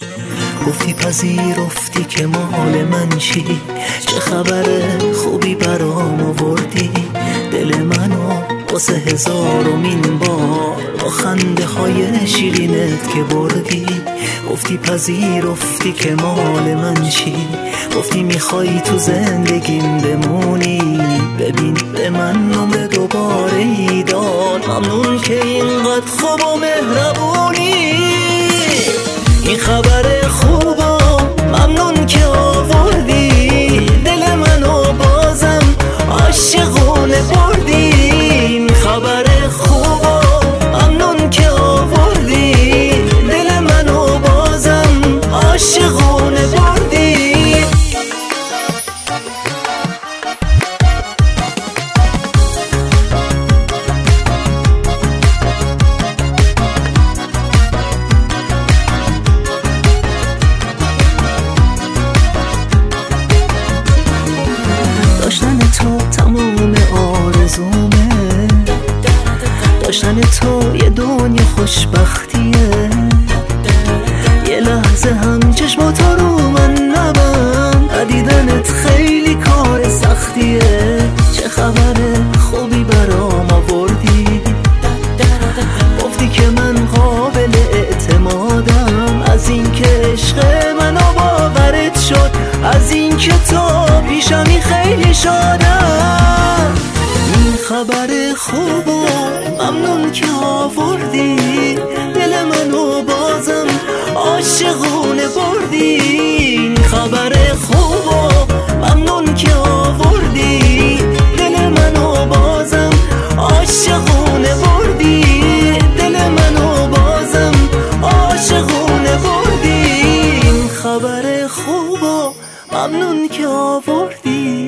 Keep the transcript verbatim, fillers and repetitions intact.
گفتی پذیرفتی که مال من چی، چه خبر خوبی برام آوردی، دل منو واسه هزارمین بار با خنده های شیرینت که بردی. گفتی پذیرفتی که مال من چی، گفتی میخوای تو زندگیم بمونی، ببین به من نمره دوباره ای داد، ممنون که اینقدر خوب و مهربونی. این خبر خوبا ممنون که آوردی، دل منو بازم عاشقونه بردی. این خبر خوبا ممنون که آوردی، دل منو بازم عاشقونه بردی. داشتن تو تمام آرزومه، داشتن تو یه دنیا خوشبختیه، یه لحظه هم چشماتا رو من نبند، ندیدنت خیلی کار سختیه. چه خبر خوبی برام آوردی، گفتی که من قابل اعتمادم، از این که عشق منو باورت شد، از این که تو پیشمی خیلی شادم. این خبر خوبو ممنون که آوردی، دل منو بازم عاشقونه بردی. این خبر خوبو ممنون که آوردی، دل منو بازم عاشقونه بردی، دل منو بازم عاشقونه بردی. این خبر خوبو ممنون که آوردی.